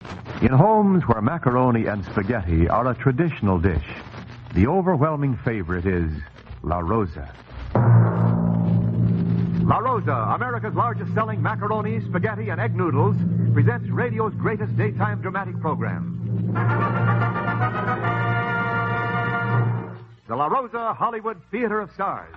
In homes where macaroni and spaghetti are a traditional dish, the overwhelming favorite is La Rosa. La Rosa, America's largest selling macaroni, spaghetti, and egg noodles, presents radio's greatest daytime dramatic program. The La Rosa Hollywood Theater of Stars.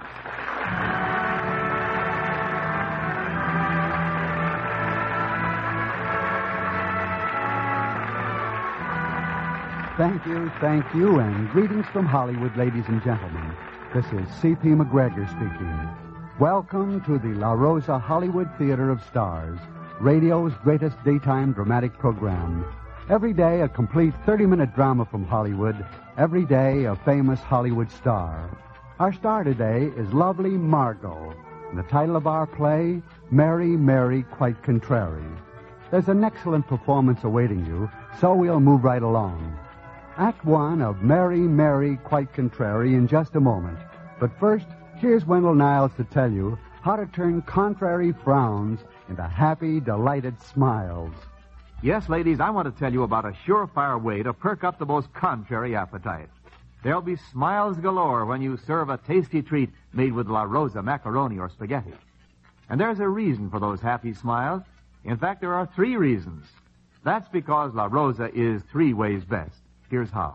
Thank you, and greetings from Hollywood, ladies and gentlemen. This is C.P. McGregor speaking. Welcome to the La Rosa Hollywood Theater of Stars, radio's greatest daytime dramatic program. Every day, a complete 30-minute drama from Hollywood. Every day, a famous Hollywood star. Our star today is lovely Margot. And the title of our play, Mary, Mary, Quite Contrary. There's an excellent performance awaiting you, so we'll move right along. Act one of Mary, Mary, Quite Contrary in just a moment. But first, here's Wendell Niles to tell you how to turn contrary frowns into happy, delighted smiles. Yes, ladies, I want to tell you about a surefire way to perk up the most contrary appetite. There'll be smiles galore when you serve a tasty treat made with La Rosa macaroni or spaghetti. And there's a reason for those happy smiles. In fact, there are 3 reasons. That's because La Rosa is 3 ways best. Here's how.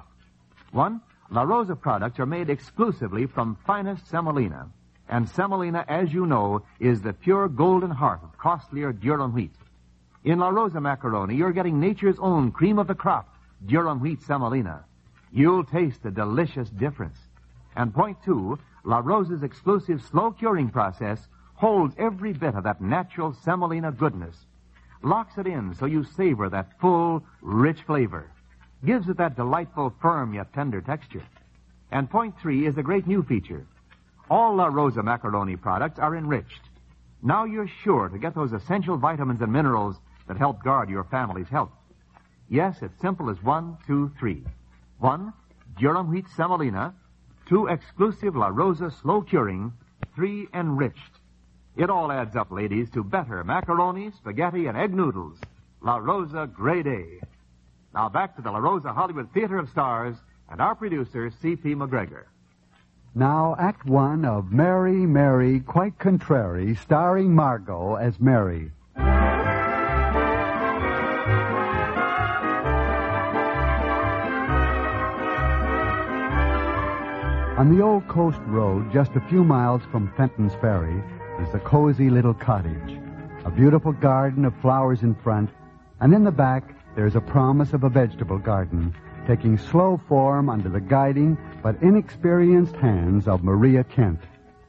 1, La Rosa products are made exclusively from finest semolina. And semolina, as you know, is the pure golden heart of costlier durum wheat. In La Rosa macaroni, you're getting nature's own cream of the crop, durum wheat semolina. You'll taste the delicious difference. And point 2, La Rosa's exclusive slow curing process holds every bit of that natural semolina goodness. Locks it in so you savor that full, rich flavor. Gives it that delightful, firm yet tender texture. And point 3 is a great new feature. All La Rosa macaroni products are enriched. Now you're sure to get those essential vitamins and minerals that help guard your family's health. Yes, it's simple as 1, 2, 3. 1, durum wheat semolina. 2, exclusive La Rosa slow curing. 3, enriched. It all adds up, ladies, to better macaroni, spaghetti, and egg noodles. La Rosa Grade A. Now back to the La Rosa Hollywood Theater of Stars and our producer, C.P. McGregor. Now, Act one of Mary, Mary, Quite Contrary, starring Margot as Mary. On the old coast road, just a few miles from Fenton's Ferry, is a cozy little cottage. A beautiful garden of flowers in front, and in the back, there's a promise of a vegetable garden, taking slow form under the guiding but inexperienced hands of Maria Kent.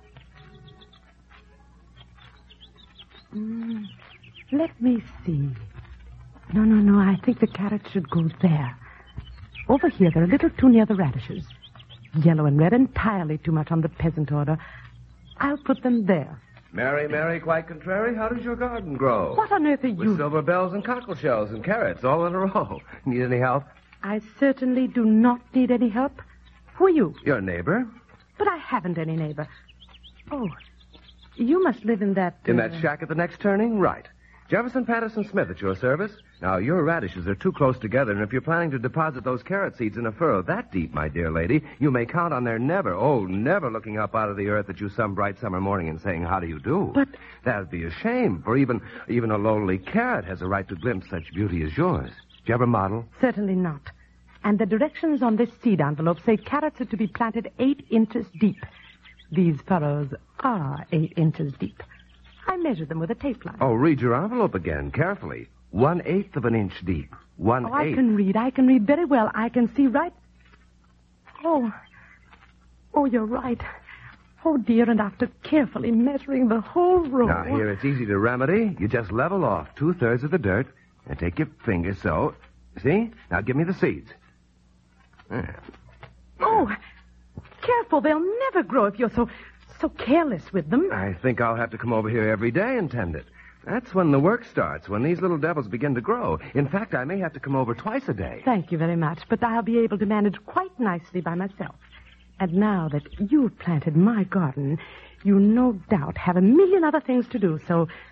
Let me see. No, I think the carrots should go there. Over here, they're a little too near the radishes. Yellow and red, entirely too much on the peasant order. I'll put them there. Mary, Mary, Quite Contrary, how does your garden grow? What on earth are you... With silver bells and cockle shells and carrots all in a row. Need any help? I certainly do not need any help. Who are you? Your neighbor. But I haven't any neighbor. Oh, you must live in that... In that shack at the next turning? Right. Jefferson Patterson Smith at your service. Now, your radishes are too close together, and if you're planning to deposit those carrot seeds in a furrow that deep, my dear lady, you may count on their never looking up out of the earth at you some bright summer morning and saying, how do you do? But... That'd be a shame, for even a lowly carrot has a right to glimpse such beauty as yours. Do you ever model? Certainly not. And the directions on this seed envelope say carrots are to be planted 8 inches deep. These furrows are 8 inches deep. I measured them with a tape line. Oh, read your envelope again, carefully. 1/8 of an inch deep. 1/8. Oh, I can read very well. I can see right... Oh, you're right. Oh, dear, and after carefully measuring the whole row... Now, here, it's easy to remedy. You just level off 2/3 of the dirt and take your finger so. See? Now, give me the seeds. There. Oh, careful. They'll never grow if you're so careless with them. I think I'll have to come over here every day and tend it. That's when the work starts, when these little devils begin to grow. In fact, I may have to come over twice a day. Thank you very much, but I'll be able to manage quite nicely by myself. And now that you've planted my garden, you no doubt have a million other things to do, so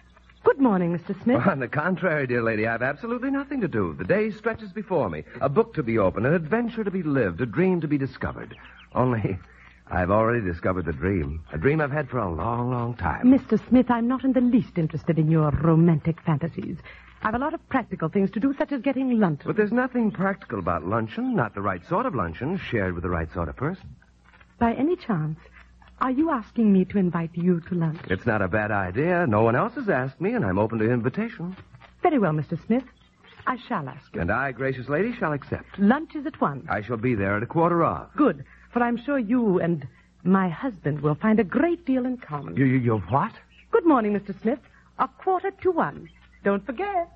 Good morning, Mr. Smith. On the contrary, dear lady, I've absolutely nothing to do. The day stretches before me. A book to be opened, an adventure to be lived, a dream to be discovered. Only, I've already discovered the dream. A dream I've had for a long, long time. Mr. Smith, I'm not in the least interested in your romantic fantasies. I've a lot of practical things to do, such as getting luncheon. But there's nothing practical about luncheon, not the right sort of luncheon, shared with the right sort of person. By any chance, are you asking me to invite you to lunch? It's not a bad idea. No one else has asked me, and I'm open to invitation. Very well, Mr. Smith. I shall ask you. And I, gracious lady, shall accept. Lunch is at 1. I shall be there at 1:15. Good, for I'm sure you and my husband will find a great deal in common. You what? Good morning, Mr. Smith. 1:45. Don't forget.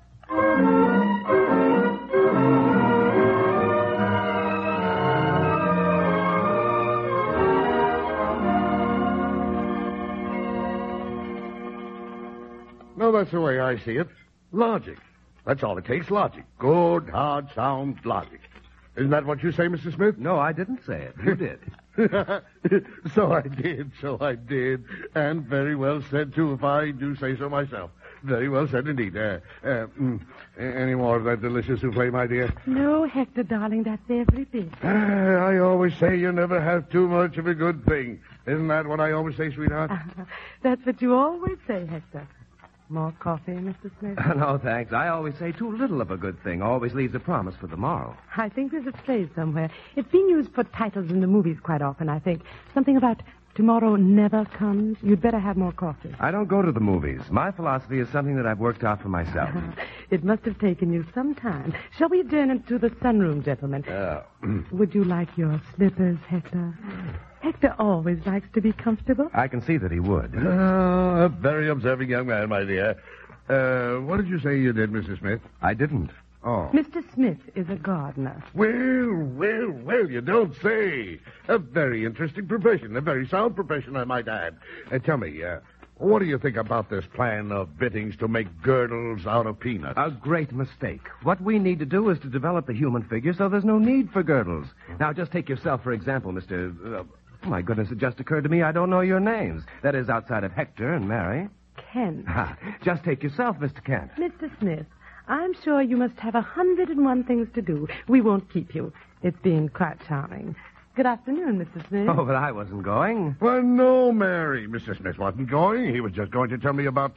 No, that's the way I see it. Logic. That's all it takes, logic. Good, hard, sound logic. Isn't that what you say, Mr. Smith? No, I didn't say it. You did. So I did. And very well said, too, if I do say so myself. Very well said indeed. Any more of that delicious souffle, my dear? No, Hector, darling, that's every bit. I always say you never have too much of a good thing. Isn't that what I always say, sweetheart? That's what you always say, Hector. More coffee, Mr. Smith? No, thanks. I always say too little of a good thing always leaves a promise for the morrow. I think there's a phrase somewhere. It's been used for titles in the movies quite often, I think. Something about tomorrow never comes. You'd better have more coffee. I don't go to the movies. My philosophy is something that I've worked out for myself. It must have taken you some time. Shall we adjourn into the sunroom, gentlemen? Would you like your slippers, Hector? Hector always likes to be comfortable. I can see that he would. A very observing young man, my dear. What did you say you did, Mrs. Smith? I didn't. Oh. Mr. Smith is a gardener. Well, you don't say. A very interesting profession, a very sound profession, I might add. Tell me, what do you think about this plan of Bittings to make girdles out of peanuts? A great mistake. What we need to do is to develop the human figure so there's no need for girdles. Now, just take yourself, for example, Mr. My goodness, it just occurred to me I don't know your names. That is, outside of Hector and Mary. Kent. Just take yourself, Mr. Kent. Mr. Smith, I'm sure you must have 101 things to do. We won't keep you. It's been quite charming. Good afternoon, Mr. Smith. Oh, but I wasn't going. Well, no, Mary. Mr. Smith wasn't going. He was just going to tell me about,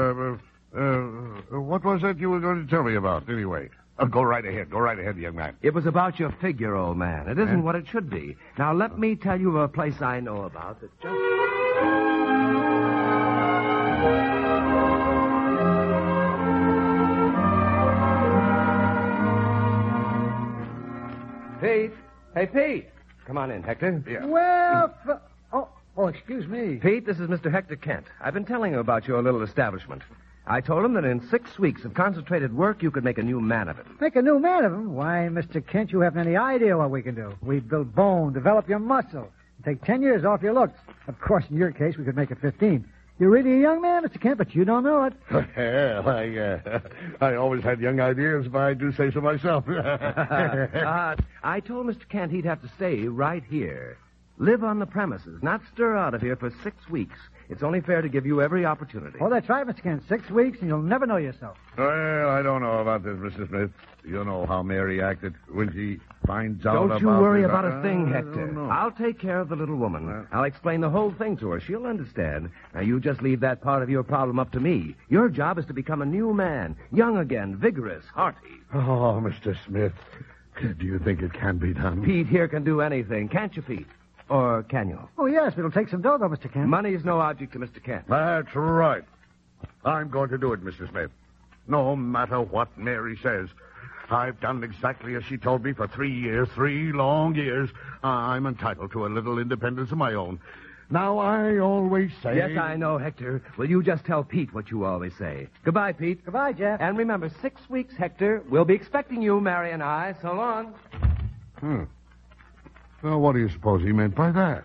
what was that you were going to tell me about, anyway? Go right ahead. Go right ahead, young man. It was about your figure, old man. It isn't what it should be. Now, let me tell you of a place I know about that just... Pete. Hey, Pete. Come on in, Hector. Yeah. Well, excuse me. Pete, this is Mr. Hector Kent. I've been telling him about your little establishment. I told him that in 6 weeks of concentrated work, you could make a new man of him. Make a new man of him? Why, Mr. Kent, you haven't any idea what we can do. We build bone, develop your muscle, take 10 years off your looks. Of course, in your case, we could make it 15. You're really a young man, Mr. Kent, but you don't know it. Well, I always had young ideas, if I do say so myself. I told Mr. Kent he'd have to stay right here. Live on the premises, not stir out of here for 6 weeks. It's only fair to give you every opportunity. Oh, that's right, Mr. Kent. 6 weeks, and you'll never know yourself. Well, I don't know about this, Mr. Smith. You know how Mary acted when she finds out about... Don't you worry this. about a thing, Hector. I don't know. I'll take care of the little woman. I'll explain the whole thing to her. She'll understand. Now, you just leave that part of your problem up to me. Your job is to become a new man. Young again, vigorous, hearty. Oh, Mr. Smith, do you think it can be done? Pete here can do anything. Can't you, Pete? Or can you? Oh, yes, but it'll take some dough, though, Mr. Kent. Money is no object to Mr. Kent. That's right. I'm going to do it, Mr. Smith. No matter what Mary says. I've done exactly as she told me for 3 years, 3 long years. I'm entitled to a little independence of my own. Now, I always say... Yes, I know, Hector. Will you just tell Pete what you always say? Goodbye, Pete. Goodbye, Jeff. And remember, 6 weeks, Hector. We'll be expecting you, Mary and I. So long. Well, what do you suppose he meant by that?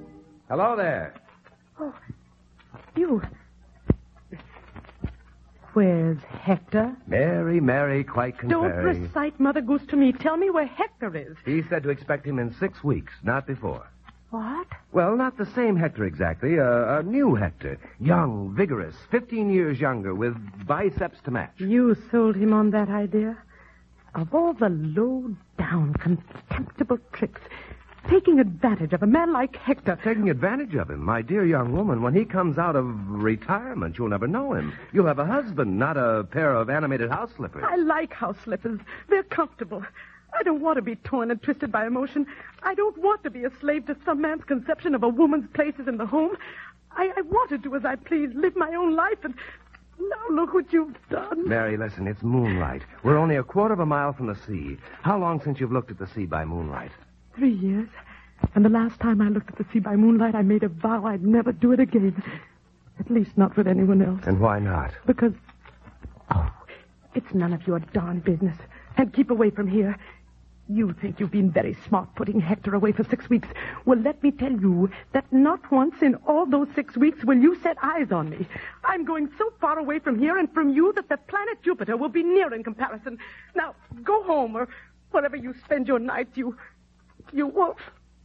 Hello there. Oh, you. Where's Hector? Mary, quite Don't contrary. recite Mother Goose to me. Tell me where Hector is. He said to expect him in 6 weeks, not before. What? Well, not the same Hector exactly. A new Hector. Young, vigorous, 15 years younger, with biceps to match. You sold him on that idea? Of all the low-down, contemptible tricks, taking advantage of a man like Hector. Taking advantage of him, my dear young woman. When he comes out of retirement, you'll never know him. You'll have a husband, not a pair of animated house slippers. I like house slippers. They're comfortable. I don't want to be torn and twisted by emotion. I don't want to be a slave to some man's conception of a woman's places in the home. I want to do as I please, live my own life, and now look what you've done. Mary, listen, it's moonlight. We're only a quarter of a mile from the sea. How long since you've looked at the sea by moonlight? 3 years. And the last time I looked at the sea by moonlight, I made a vow I'd never do it again. At least not with anyone else. And why not? Because, it's none of your darn business. And keep away from here. You think you've been very smart putting Hector away for 6 weeks. Well, let me tell you that not once in all those 6 weeks will you set eyes on me. I'm going so far away from here and from you that the planet Jupiter will be near in comparison. Now, go home, or wherever you spend your nights, you wolf.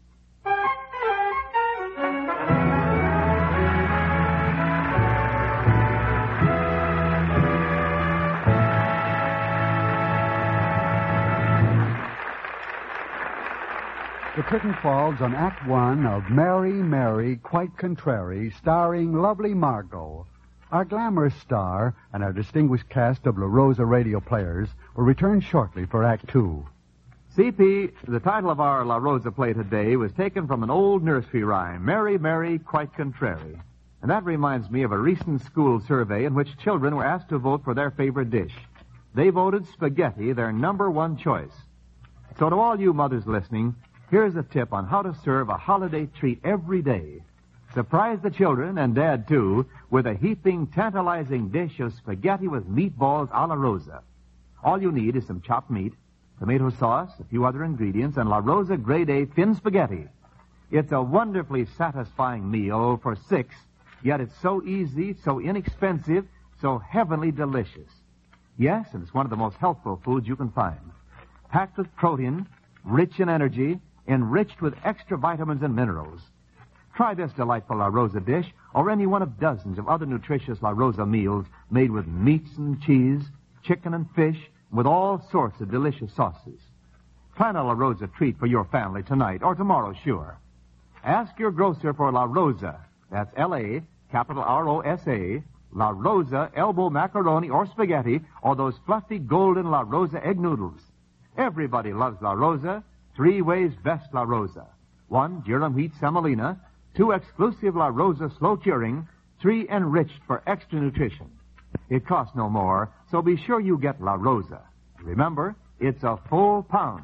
The curtain falls on Act One of Mary, Quite Contrary, starring lovely Margot. Our glamorous star and our distinguished cast of La Rosa radio players will return shortly for Act Two. CP, the title of our La Rosa play today was taken from an old nursery rhyme, Mary, Quite Contrary. And that reminds me of a recent school survey in which children were asked to vote for their favorite dish. They voted spaghetti their number one choice. So to all you mothers listening, here's a tip on how to serve a holiday treat every day. Surprise the children, and Dad too, with a heaping, tantalizing dish of spaghetti with meatballs a la Rosa. All you need is some chopped meat, tomato sauce, a few other ingredients, and La Rosa Grade A thin spaghetti. It's a wonderfully satisfying meal for 6, yet it's so easy, so inexpensive, so heavenly delicious. Yes, and it's one of the most healthful foods you can find. Packed with protein, rich in energy, enriched with extra vitamins and minerals. Try this delightful La Rosa dish, or any one of dozens of other nutritious La Rosa meals made with meats and cheese, chicken and fish, with all sorts of delicious sauces. Plan a La Rosa treat for your family tonight or tomorrow, sure. Ask your grocer for La Rosa. That's L-A, capital R-O-S-A, La Rosa elbow macaroni or spaghetti, or those fluffy golden La Rosa egg noodles. Everybody loves La Rosa. 3 ways best La Rosa. 1, Durham Wheat Semolina. 2, exclusive La Rosa slow curing. 3, enriched for extra nutrition. It costs no more, so be sure you get La Rosa. Remember, it's a full pound.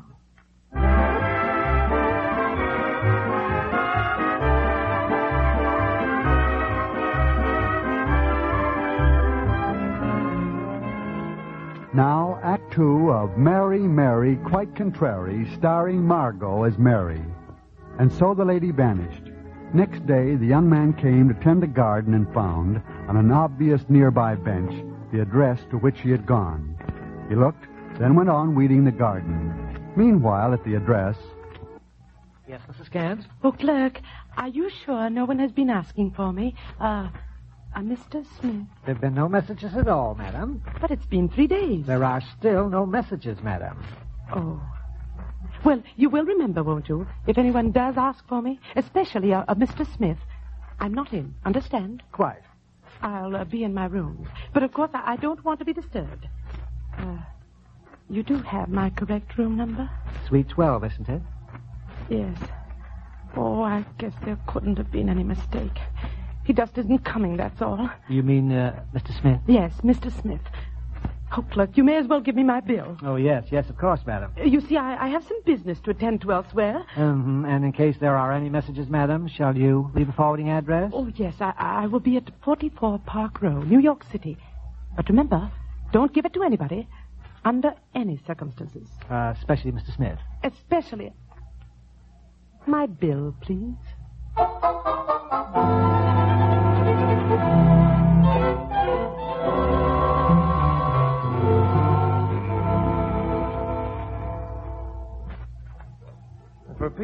Now, Act Two of Mary, Quite Contrary, starring Margot as Mary. And so the lady vanished. Next day, the young man came to tend the garden and found, on an obvious nearby bench, the address to which she had gone. He looked, then went on weeding the garden. Meanwhile, at the address... Yes, Mrs. Cans? Oh, clerk, are you sure no one has been asking for me? Mr. Smith. There have been no messages at all, madam. But it's been 3 days. There are still no messages, madam. Oh. Well, you will remember, won't you, if anyone does ask for me, especially a Mr. Smith. I'm not in, understand? Quite. I'll be in my room. But, of course, I don't want to be disturbed. You do have my correct room number? Suite 12, isn't it? Yes. Oh, I guess there couldn't have been any mistake. He just isn't coming, that's all. You mean, Mr. Smith? Yes, Mr. Smith. Oh, clerk, you may as well give me my bill. Oh, yes, of course, madam. You see, I have some business to attend to elsewhere. And in case there are any messages, madam, shall you leave a forwarding address? Oh, yes, I will be at 44 Park Row, New York City. But remember, don't give it to anybody, under any circumstances. Especially Mr. Smith. Especially... My bill, please.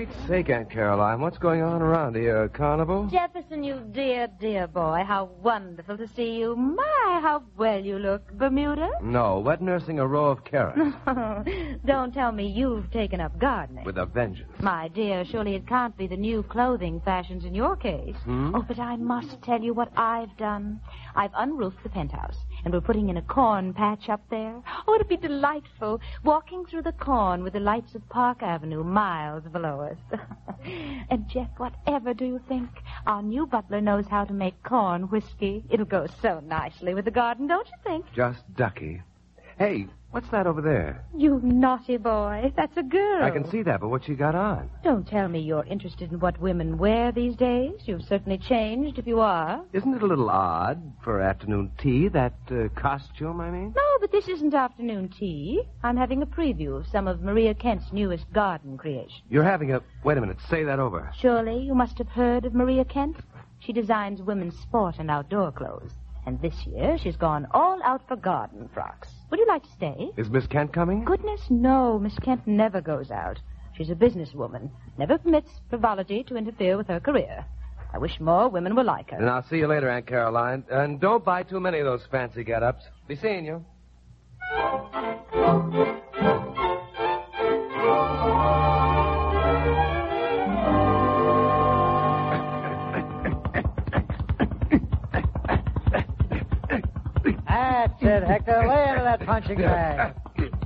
Pete's sake, Aunt Caroline, what's going on around here? A carnival? Jefferson, you dear, dear boy. How wonderful to see you. My, how well you look. Bermuda? No, wet nursing a row of carrots. Don't tell me you've taken up gardening. With a vengeance. My dear, surely it can't be the new clothing fashions in your case. Oh, but I must tell you what I've done. I've unroofed the penthouse, and we're putting in a corn patch up there. Oh, it'd be delightful, walking through the corn with the lights of Park Avenue miles below us. And, Jeff, whatever do you think? Our new butler knows how to make corn whiskey. It'll go so nicely with the garden, don't you think? Just ducky. Hey, what's that over there? You naughty boy. That's a girl. I can see that, but what's she got on? Don't tell me you're interested in what women wear these days. You've certainly changed if you are. Isn't it a little odd for afternoon tea, that costume, I mean? No, but this isn't afternoon tea. I'm having a preview of some of Maria Kent's newest garden creations. You're having a... Wait a minute, say that over. Surely you must have heard of Maria Kent. She designs women's sport and outdoor clothes. And this year she's gone all out for garden frocks. Would you like to stay? Is Miss Kent coming? Goodness, no. Miss Kent never goes out. She's a businesswoman. Never permits frivolity to interfere with her career. I wish more women were like her. And I'll see you later, Aunt Caroline. And don't buy too many of those fancy get-ups. Be seeing you. That's it, Hector. Lay into that punching bag.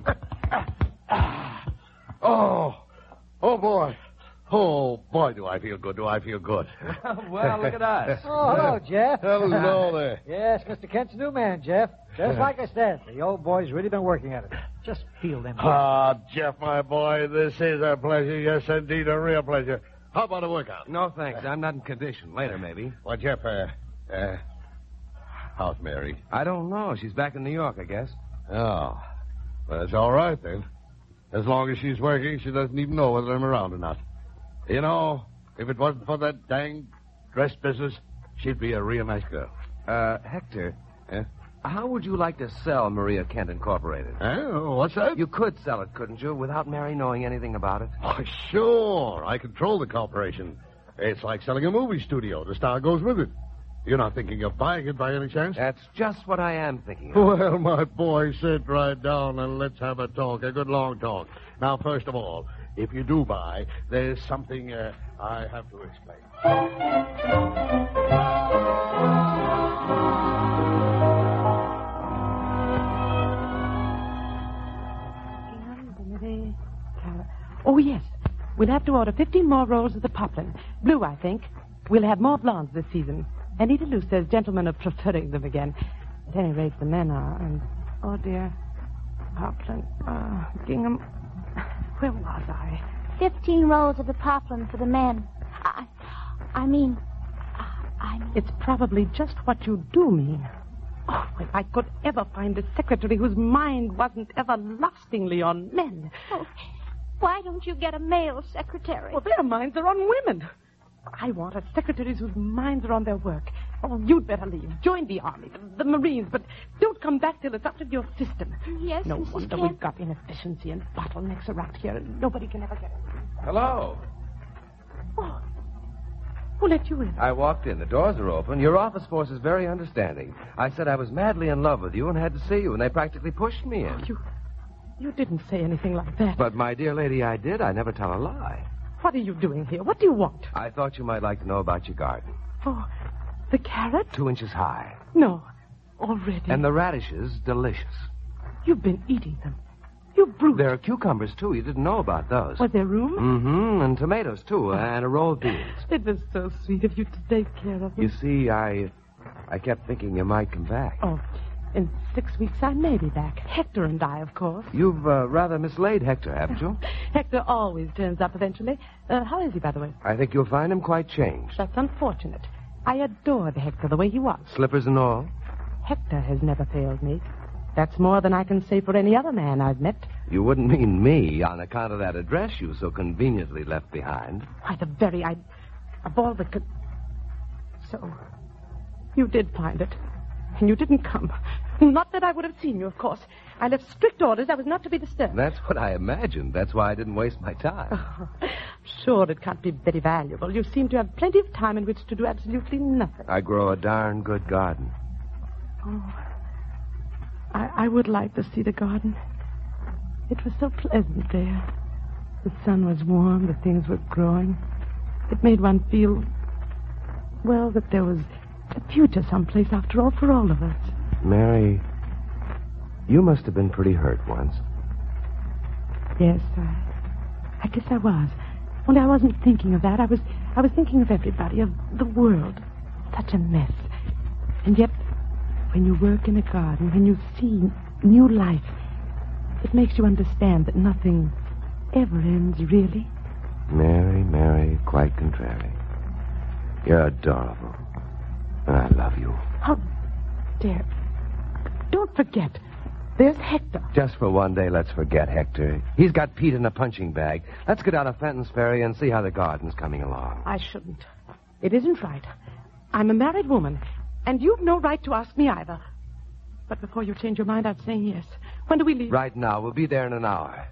Oh, boy. Oh, boy, do I feel good. Well, look at us. Oh, hello, Jeff. Hello there. Yes, Mr. Kent's new man, Jeff. Just like I said, the old boy's really been working at it. Just feel them. Jeff, my boy, this is a pleasure. Yes, indeed, a real pleasure. How about a workout? No, thanks. I'm not in condition. Later, maybe. Well, Jeff, how's Mary? I don't know. She's back in New York, I guess. Oh, well, that's all right, then. As long as she's working, she doesn't even know whether I'm around or not. You know, if it wasn't for that dang dress business, she'd be a real nice girl. Hector, how would you like to sell Maria Kent Incorporated? What's that? You could sell it, couldn't you, without Mary knowing anything about it? Oh, sure. I control the corporation. It's like selling a movie studio. The star goes with it. You're not thinking of buying it by any chance? That's just what I am thinking of. Well, my boy, sit right down and let's have a talk, a good long talk. Now, first of all, if you do buy, there's something I have to explain. Oh, yes. We'll have to order 15 more rolls of the poplin. Blue, I think. We'll have more blondes this season. Anita Lou says gentlemen are preferring them again. At any rate, the men are. And, oh, dear, poplin. Gingham. Where was I? 15 rolls of the poplin for the men. I mean... It's probably just what you do mean. Oh, if I could ever find a secretary whose mind wasn't everlastingly on men. Oh, why don't you get a male secretary? Well, their minds are on women. I want a secretary whose minds are on their work. Oh, you'd better leave. Join the Army, the Marines, but don't come back till it's up to your system. Yes, No Mrs. wonder Kent. we've got inefficiency and bottlenecks around here, and nobody can ever get it. Hello. Oh, who let you in? I walked in. The doors are open. Your office force is very understanding. I said I was madly in love with you and had to see you, and they practically pushed me in. You didn't say anything like that. But, my dear lady, I did. I never tell a lie. What are you doing here? What do you want? I thought you might like to know about your garden. Oh, the carrot? 2 inches high. No, already. And the radishes, delicious. You've been eating them. You brute. There are cucumbers, too. You didn't know about those. Was there room? Mm-hmm. And tomatoes, too. And a row of beans. It was so sweet of you to take care of them. You see, I kept thinking you might come back. Oh, in 6 weeks I may be back. Hector and I, of course. You've rather mislaid Hector, haven't you? Hector always turns up eventually. How is he, by the way? I think you'll find him quite changed. That's unfortunate. I adored Hector the way he was. Slippers and all? Hector has never failed me. That's more than I can say for any other man I've met. You wouldn't mean me on account of that address you so conveniently left behind. Why, the very of all the... So, you did find it. And you didn't come. Not that I would have seen you, of course. I left strict orders I was not to be disturbed. That's what I imagined. That's why I didn't waste my time. Sure, it can't be very valuable. You seem to have plenty of time in which to do absolutely nothing. I grow a darn good garden. Oh, I would like to see the garden. It was so pleasant there. The sun was warm, the things were growing. It made one feel, well, that there was a future someplace after all for all of us. Mary, you must have been pretty hurt once. Yes, I guess I was. Only I wasn't thinking of that. I was thinking of everybody, of the world. Such a mess. And yet, when you work in a garden, when you see new life, it makes you understand that nothing ever ends, really. Mary, quite contrary. You're adorable. And I love you. How dare... Don't forget, there's Hector. Just for one day, let's forget Hector. He's got Pete in a punching bag. Let's get out of Fenton's Ferry and see how the garden's coming along. I shouldn't. It isn't right. I'm a married woman, and you've no right to ask me either. But before you change your mind, I'd say yes. When do we leave? Right now. We'll be there in an hour.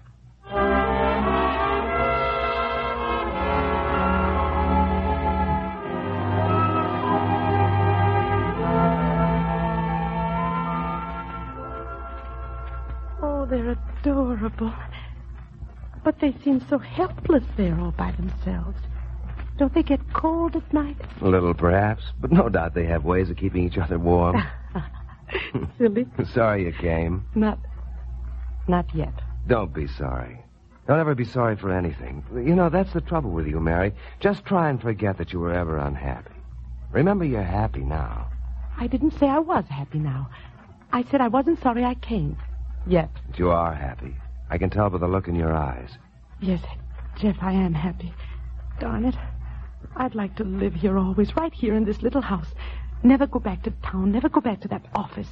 They're adorable. But they seem so helpless there all by themselves. Don't they get cold at night? A little, perhaps. But no doubt they have ways of keeping each other warm. Silly. Sorry you came. Not yet. Don't be sorry. Don't ever be sorry for anything. You know, that's the trouble with you, Mary. Just try and forget that you were ever unhappy. Remember, you're happy now. I didn't say I was happy now. I said I wasn't sorry I came. Yet. But you are happy. I can tell by the look in your eyes. Yes, Jeff, I am happy. Darn it. I'd like to live here always, right here in this little house. Never go back to town, never go back to that office.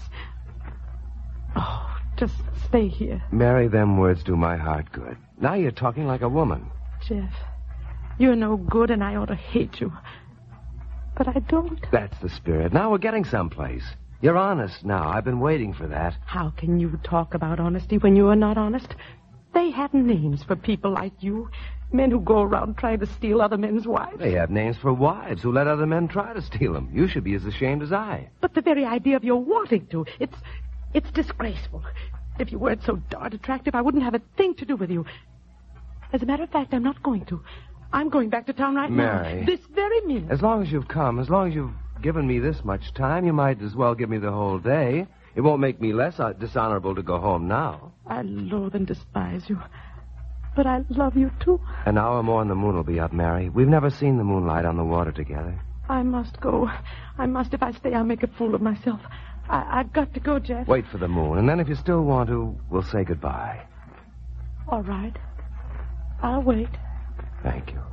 Oh, just stay here. Mary, them words do my heart good. Now you're talking like a woman. Jeff, you're no good and I ought to hate you. But I don't. That's the spirit. Now we're getting someplace. You're honest now. I've been waiting for that. How can you talk about honesty when you are not honest? They have names for people like you. Men who go around trying to steal other men's wives. They have names for wives who let other men try to steal them. You should be as ashamed as I. But the very idea of your wanting to, it's disgraceful. If you weren't so darned attractive, I wouldn't have a thing to do with you. As a matter of fact, I'm not going to. I'm going back to town right Mary, now. This very minute. As long as you've come, as long as you've given me this much time, you might as well give me the whole day. It won't make me less dishonorable to go home now. I loathe and despise you. But I love you, too. An hour more and the moon will be up, Mary. We've never seen the moonlight on the water together. I must go. I must. If I stay, I'll make a fool of myself. I've got to go, Jeff. Wait for the moon, and then if you still want to, we'll say goodbye. All right. I'll wait. Thank you.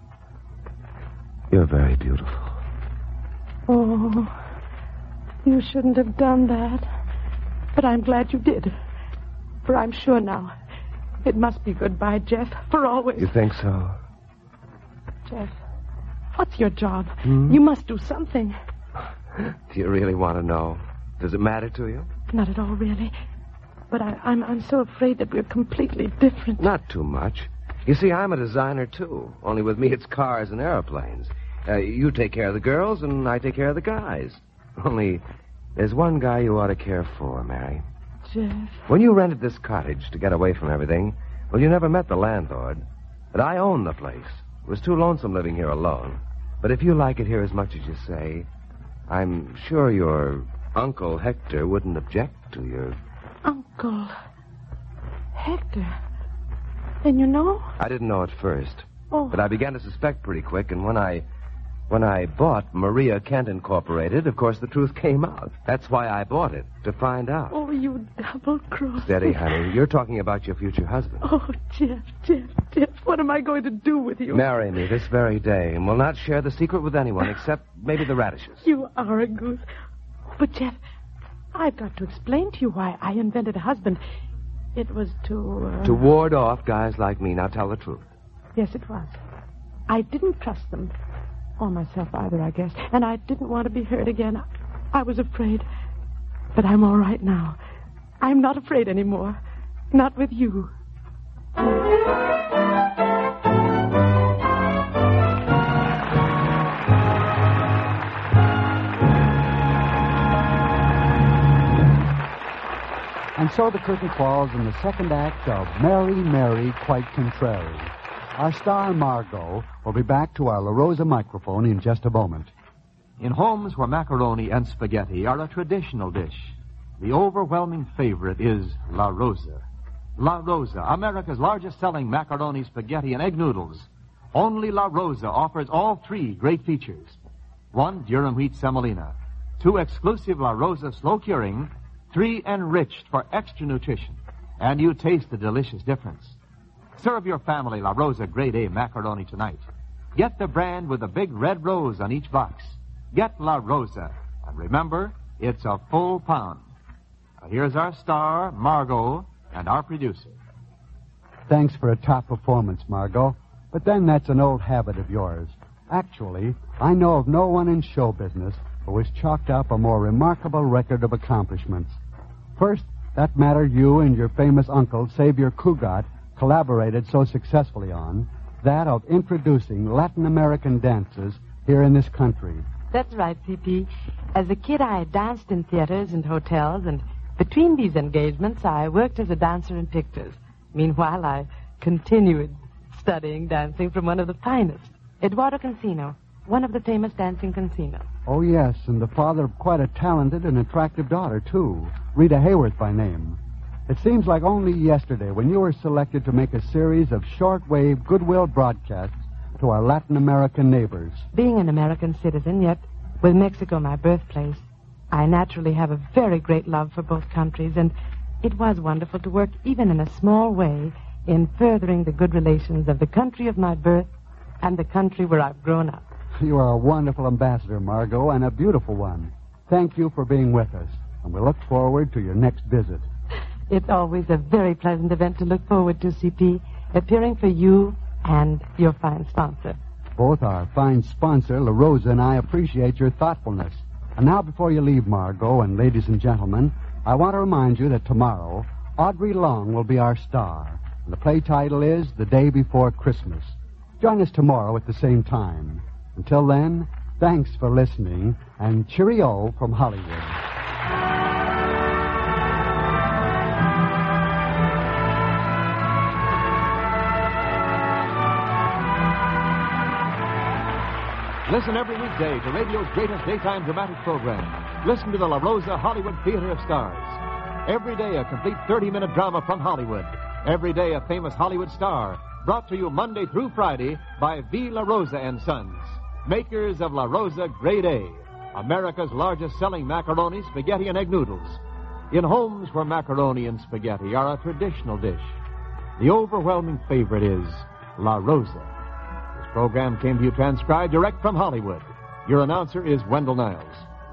You're very beautiful. Oh, you shouldn't have done that. But I'm glad you did. For I'm sure now. It must be goodbye, Jeff, for always. You think so? Jeff, what's your job? You must do something. Do you really want to know? Does it matter to you? Not at all, really. But I'm so afraid that we're completely different. Not too much. You see, I'm a designer, too. Only with me, it's cars and airplanes. You take care of the girls, and I take care of the guys. Only, there's one guy you ought to care for, Mary. Jeff. When you rented this cottage to get away from everything, well, you never met the landlord. But I own the place. It was too lonesome living here alone. But if you like it here as much as you say, I'm sure your Uncle Hector wouldn't object to your... Uncle Hector? Then you know? I didn't know at first. Oh. But I began to suspect pretty quick, and when I bought Maria Kent Incorporated, of course, the truth came out. That's why I bought it, to find out. Oh, you double-crossed. Steady, honey. You're talking about your future husband. Oh, Jeff, what am I going to do with you? Marry me this very day, and we'll not share the secret with anyone except maybe the radishes. You are a goose. But, Jeff, I've got to explain to you why I invented a husband. It was to... To ward off guys like me. Now tell the truth. Yes, it was. I didn't trust them. Or myself either, I guess. And I didn't want to be hurt again. I was afraid. But I'm all right now. I'm not afraid anymore. Not with you. And so the curtain falls in the second act of Mary, Mary, Quite Contrary. Our star, Margot, will be back to our La Rosa microphone in just a moment. In homes where macaroni and spaghetti are a traditional dish, the overwhelming favorite is La Rosa. La Rosa, America's largest selling macaroni, spaghetti, and egg noodles. Only La Rosa offers all three great features. 1, durum wheat semolina. 2, exclusive La Rosa slow curing. 3, enriched for extra nutrition. And you taste the delicious difference. Serve your family La Rosa Grade A macaroni tonight. Get the brand with a big red rose on each box. Get La Rosa. And remember, it's a full pound. Now, here's our star, Margot, and our producer. Thanks for a top performance, Margot. But then that's an old habit of yours. Actually, I know of no one in show business who has chalked up a more remarkable record of accomplishments. First, that matter you and your famous uncle, Xavier Cugat, collaborated so successfully on, that of introducing Latin American dances here in this country. That's right, C.P. As a kid, I danced in theaters and hotels, and between these engagements, I worked as a dancer in pictures. Meanwhile, I continued studying dancing from one of the finest, Eduardo Cancino, one of the famous dancing cansinos. Oh, yes, and the father of quite a talented and attractive daughter, too, Rita Hayworth by name. It seems like only yesterday when you were selected to make a series of shortwave goodwill broadcasts to our Latin American neighbors. Being an American citizen, yet with Mexico my birthplace, I naturally have a very great love for both countries, and it was wonderful to work, even in a small way, in furthering the good relations of the country of my birth and the country where I've grown up. You are a wonderful ambassador, Margot, and a beautiful one. Thank you for being with us, and we look forward to your next visit. It's always a very pleasant event to look forward to, C.P., appearing for you and your fine sponsor. Both our fine sponsor, La Rosa, and I appreciate your thoughtfulness. And now, before you leave, Margot, and ladies and gentlemen, I want to remind you that tomorrow, Audrey Long will be our star. And the play title is The Day Before Christmas. Join us tomorrow at the same time. Until then, thanks for listening, and cheerio from Hollywood. Listen every weekday to radio's greatest daytime dramatic program. Listen to the La Rosa Hollywood Theater of Stars. Every day a complete 30-minute drama from Hollywood. Every day a famous Hollywood star. Brought to you Monday through Friday by V. La Rosa and Sons. Makers of La Rosa Grade A, America's largest selling macaroni, spaghetti, and egg noodles. In homes where macaroni and spaghetti are a traditional dish, the overwhelming favorite is La Rosa. This program came to you transcribed direct from Hollywood. Your announcer is Wendell Niles.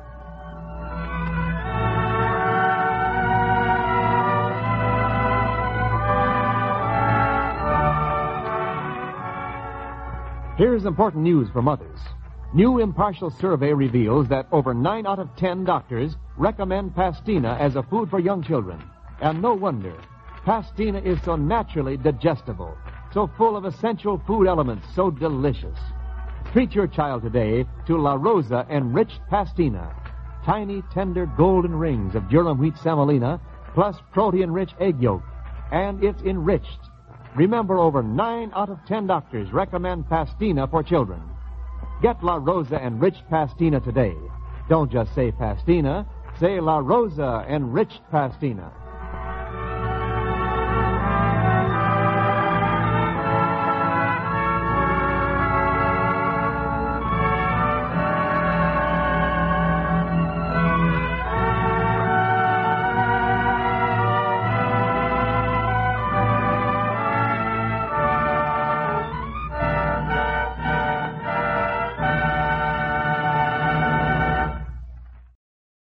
Here's important news for mothers. New impartial survey reveals that over 9 out of 10 doctors recommend pastina as a food for young children. And no wonder. Pastina is so naturally digestible, so full of essential food elements, so delicious. Treat your child today to La Rosa enriched pastina. Tiny, tender golden rings of durum wheat semolina, plus protein-rich egg yolk. And it's enriched. Remember, over 9 out of 10 doctors recommend pastina for children. Get La Rosa enriched pastina today. Don't just say pastina, say La Rosa enriched pastina.